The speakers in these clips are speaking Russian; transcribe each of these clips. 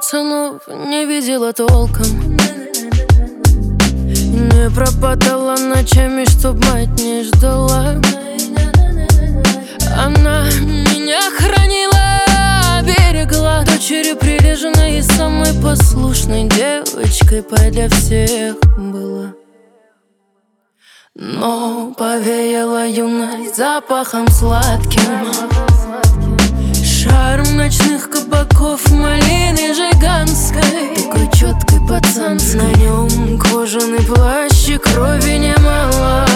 пацанов не видела толком. Не пропадала ночами, чтоб мать не ждала. Она меня хранила, берегла. Дочерью прилежной и самой послушной девочкой для всех была. Но повеяла юность запахом сладким, шарм ночных кабаков, малины жиганской. Такой четкий пацан, на нем кожаный плащ и крови немало.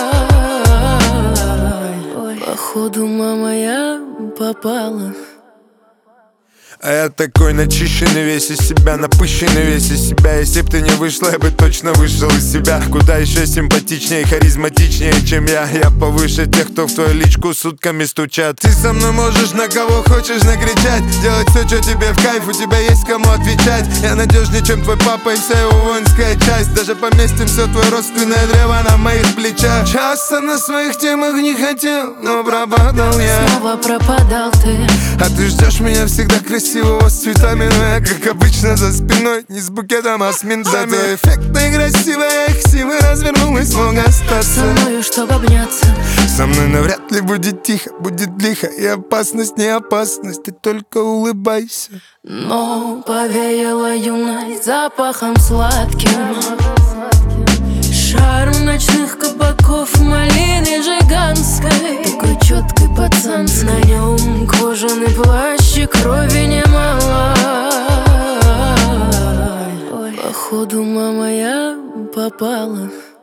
Походу, мама, я попала. А я такой начищенный весь из себя, напыщенный весь из себя. Если б ты не вышла, я бы точно вышел из себя. Куда еще симпатичнее и харизматичнее, чем я. Я повыше тех, кто в твою личку сутками стучат. Ты со мной можешь на кого хочешь накричать, делать все, что тебе в кайф, у тебя есть кому отвечать. Я надежнее, чем твой папа и вся его воинская часть. Даже поместим все твое родственное древо на моих плечах. Часто на своих темах не хотел, но пропадал я. Снова пропадал ты. А ты ждешь меня всегда красивого, с цветами, но я, как обычно, за спиной, не с букетом, а с ментами. Зато эффектно и красиво я их силы развернулась, смог остаться со мною, чтоб обняться. Со мной навряд ли будет тихо, будет лихо. И опасность не опасность, ты только улыбайся. Но повеяла юность запахом сладким, шарм ночных кабаков, малины жиганской. Такой четкий пацан, на нем кожаный плащ и крови немало. Походу, мама, я попала.